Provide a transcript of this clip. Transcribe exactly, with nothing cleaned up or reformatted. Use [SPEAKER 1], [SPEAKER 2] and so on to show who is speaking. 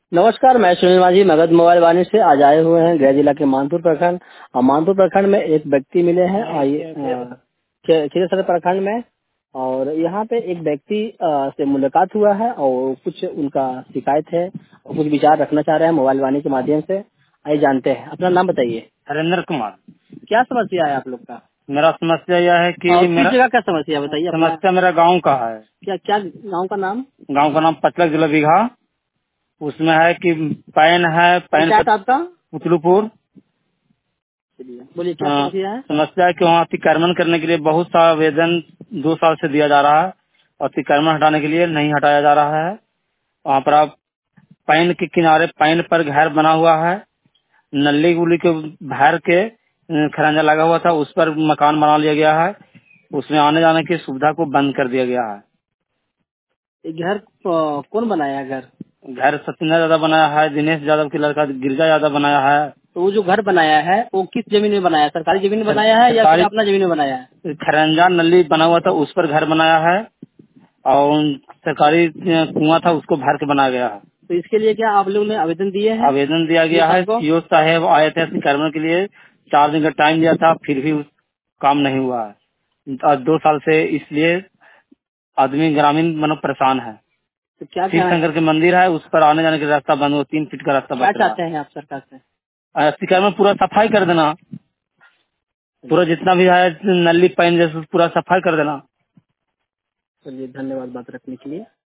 [SPEAKER 1] नमस्कार, मैं सुनील माझी मगध मोबाइल वाणी से आज आए हुए हैं गृह जिला के मानपुर प्रखंड। और मानपुर प्रखंड में एक व्यक्ति मिले हैं और ये, अ, खे- खीरेसर प्रखंड में। और यहाँ पे एक व्यक्ति अ, से मुलाकात हुआ है और कुछ उनका शिकायत है और कुछ विचार रखना चाह रहे हैं मोबाइल वाणी के माध्यम से। आइए जानते हैं। अपना नाम बताइए।
[SPEAKER 2] हरेंद्र कुमार।
[SPEAKER 1] क्या समस्या है आप लोग का?
[SPEAKER 2] मेरा समस्या यह है कि
[SPEAKER 1] और किस
[SPEAKER 2] मेरा
[SPEAKER 1] जगह का समस्या है बताइए अपना।
[SPEAKER 2] समस्या मेरा गांव का है।
[SPEAKER 1] क्या क्या गांव का नाम?
[SPEAKER 2] गांव का नाम पचलक जिला बीघा। उसमें है कि पैन है, पैन
[SPEAKER 1] पंचायत आपका?
[SPEAKER 2] पुतलूपुर।
[SPEAKER 1] चलिए, बोलिए क्या
[SPEAKER 2] हाँ,
[SPEAKER 1] समस्या है।
[SPEAKER 2] समस्या है कि वहाँ अतिक्रमण करने के लिए बहुत सा आवेदन दो साल से दिया जा रहा है और अतिक्रमण हटाने के लिए नहीं हटाया जा रहा है। वहाँ पर आप पैन के किनारे पैन पर घर बना हुआ है, नली गुली के भर के अ, खरंजा लगा हुआ था, उस पर मकान बना लिया गया है। उसमें आने जाने की सुविधा को बंद कर दिया गया है।
[SPEAKER 1] ये घर अ, कौन बनाया है घर?
[SPEAKER 2] घर सत्येंद्र यादव बनाया है, दिनेश यादव की लड़का गिरजा यादव बनाया है।
[SPEAKER 1] तो वो जो घर बनाया है वो किस जमीन में बनाया है? सरकारी जमीन में बनाया है या फिर
[SPEAKER 2] सरकारी
[SPEAKER 1] अपना जमीन में बनाया है?
[SPEAKER 2] खरंजा नली बना हुआ था, उस पर घर बनाया है और सरकारी कुआं था, उसको भर के बनाया गया है।
[SPEAKER 1] तो इसके लिए क्या आप लोगों ने आवेदन दिए हैं?
[SPEAKER 2] आवेदन दिया
[SPEAKER 1] ये
[SPEAKER 2] गया है।
[SPEAKER 1] सबको
[SPEAKER 2] सीओ साहेब आए थे अतिक्रमण के लिए, चार दिन का टाइम दिया था, फिर भी उस काम नहीं हुआ है। और दो साल से इसलिए आदमी ग्रामीण मनो परेशान है।
[SPEAKER 1] तो क्या
[SPEAKER 2] शिव
[SPEAKER 1] क्या है?
[SPEAKER 2] शंकर के मंदिर है, उस पर आने जाने का रास्ता बंद हो, तीन फीट का रास्ता
[SPEAKER 1] क्या
[SPEAKER 2] बच रहा
[SPEAKER 1] चाहते हैं आप सरकार से?
[SPEAKER 2] है। अतिक्रमण पूरा सफाई कर देना, पूरा जितना भी है नली पाइन जैसे पूरा सफाई कर देना।
[SPEAKER 1] चलिए, धन्यवाद बात रखने के लिए।